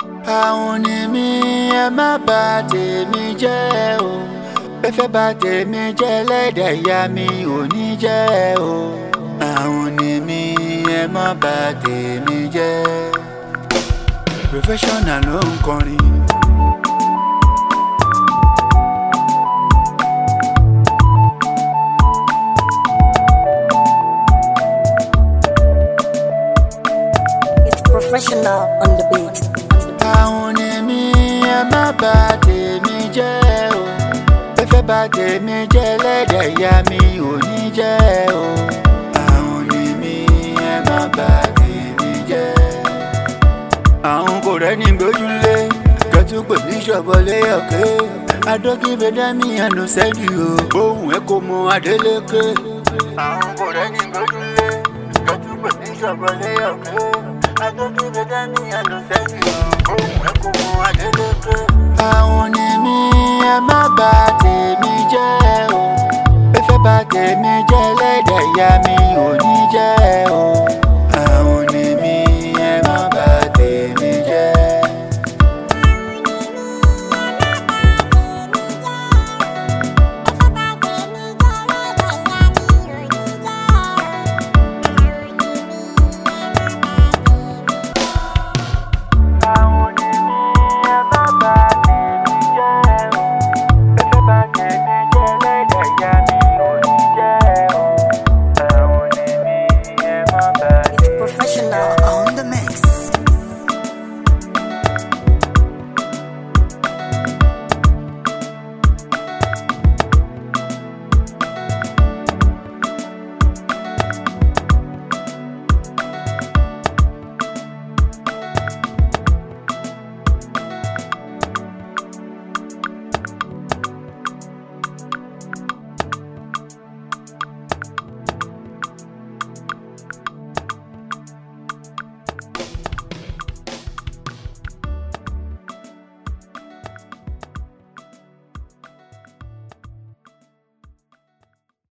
Àwọn ni mí ẹ má bà tèmi jẹ́ o. Ẹ fẹ́ bà tèmi jẹ́ lẹ́dẹ̀ ìyá mi ò ní jẹ́ o. Àwọn ni mí ẹ má bà tèmi jẹ́. Professional ló ń kọrin. Professional on the beat. Àwọn ni mí ẹ má bà tèmi jẹ́ o. Ẹ fẹ́ bà tèmi jẹ́ lẹ́dẹ̀ ìyá mi ò ní jẹ́ o. Àwọn ni mí ẹ má bà tèmi jẹ́. Àwọn kò rẹ́ni gbójúlé kẹ́tùpè ní ṣọ̀bọ̀lé ọ̀kẹ́. Adókìbẹ̀ dámì ẹnu sẹ́dí o. Ohùn ẹ kò mọ Adélékè. Àwọn kò rẹ́ni gbójúlé kẹ́tùpè ní ṣọ̀bọ̀lé ọ̀kẹ́. Adókìbẹ̀ dámì ẹnu sẹ́dí o.